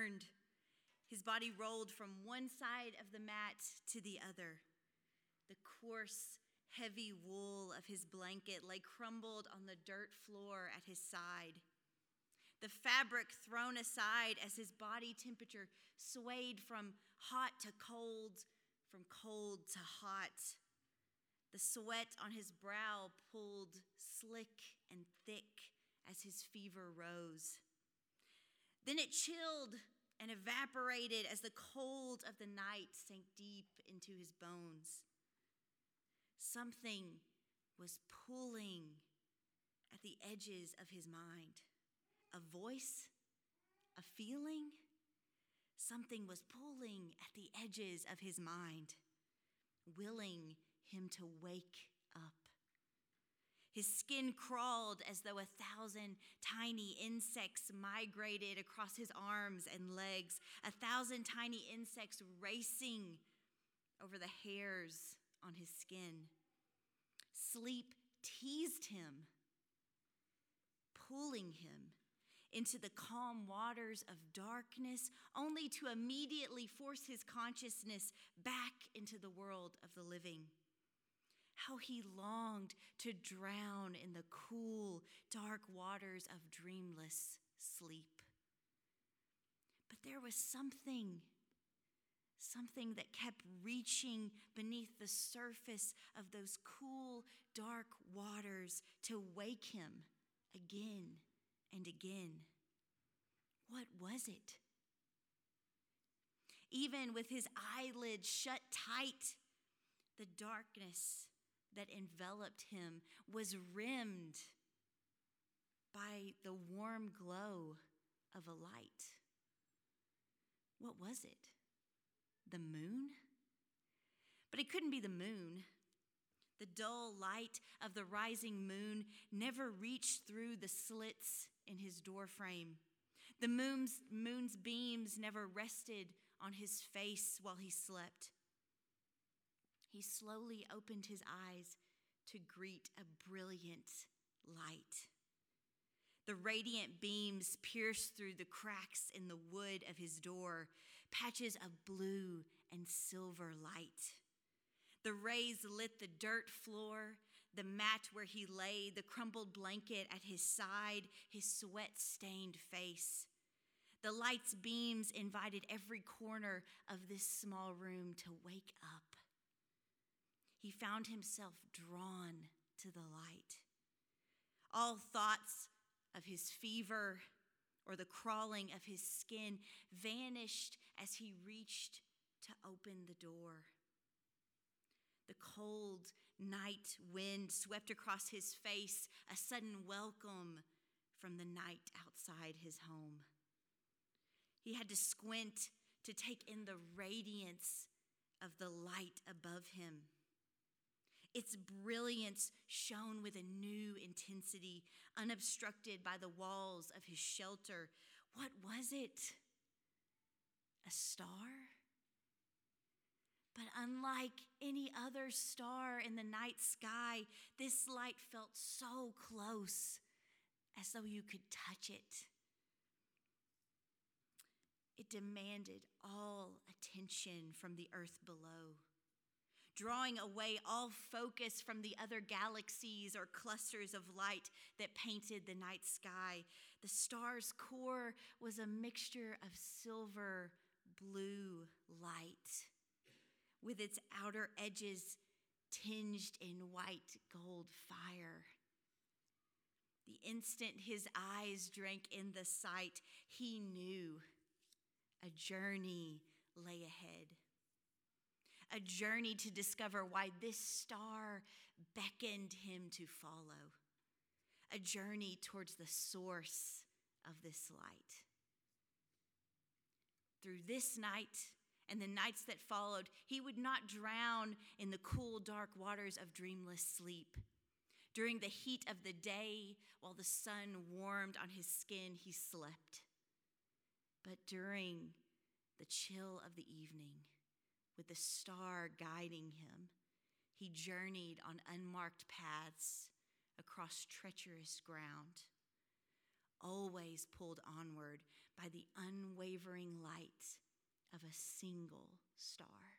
turned. His body rolled from one side of the mat to the other. The coarse, heavy wool of his blanket lay crumbled on the dirt floor at his side. The fabric thrown aside as his body temperature swayed from hot to cold, from cold to hot. The sweat on his brow pulled slick and thick as his fever rose. Then it chilled and evaporated as the cold of the night sank deep into his bones. Something was pulling at the edges of his mind. A voice, a feeling, something was pulling at the edges of his mind, willing him to wake up. His skin crawled as though 1,000 tiny insects migrated across his arms and legs, 1,000 tiny insects racing over the hairs on his skin. Sleep teased him, pulling him into the calm waters of darkness, only to immediately force his consciousness back into the world of the living. How he longed to drown in the cool, dark waters of dreamless sleep. But there was something that kept reaching beneath the surface of those cool, dark waters to wake him again and again. What was it? Even with his eyelids shut tight, the darkness that enveloped him was rimmed by the warm glow of a light. What was it? The moon? But it couldn't be the moon. The dull light of the rising moon never reached through the slits in his doorframe. The moon's beams never rested on his face while he slept. He slowly opened his eyes to greet a brilliant light. The radiant beams pierced through the cracks in the wood of his door, patches of blue and silver light. The rays lit the dirt floor, the mat where he lay, the crumpled blanket at his side, his sweat-stained face. The light's beams invited every corner of this small room to wake up. He found himself drawn to the light. All thoughts of his fever or the crawling of his skin vanished as he reached to open the door. The cold night wind swept across his face, a sudden welcome from the night outside his home. He had to squint to take in the radiance of the light above him. Its brilliance shone with a new intensity, unobstructed by the walls of his shelter. What was it? A star? But unlike any other star in the night sky, this light felt so close, as though you could touch it. It demanded all attention from the earth below, drawing away all focus from the other galaxies or clusters of light that painted the night sky. The star's core was a mixture of silver blue light, with its outer edges tinged in white gold fire. The instant his eyes drank in the sight, he knew a journey lay ahead. A journey to discover why this star beckoned him to follow. A journey towards the source of this light. Through this night and the nights that followed, he would not drown in the cool, dark waters of dreamless sleep. During the heat of the day, while the sun warmed on his skin, he slept. But during the chill of the evening, with the star guiding him, he journeyed on unmarked paths across treacherous ground, always pulled onward by the unwavering of a single star.